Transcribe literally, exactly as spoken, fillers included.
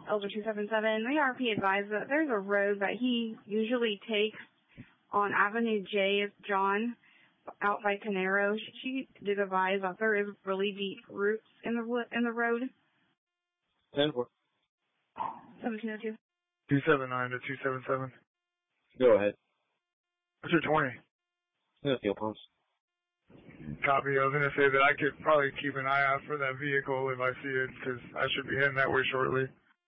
Elder two seven seven. The R P advised that there's a road that he usually takes on Avenue J of John out by Canero. She did advise that there is really deep roots in the in the road. ten four. seventeen oh two. two seven nine to two seven seven. Go ahead. What's your twenty? No fuel pumps. Copy. I was going to say that I could probably keep an eye out for that vehicle if I see it, because I should be heading that way shortly.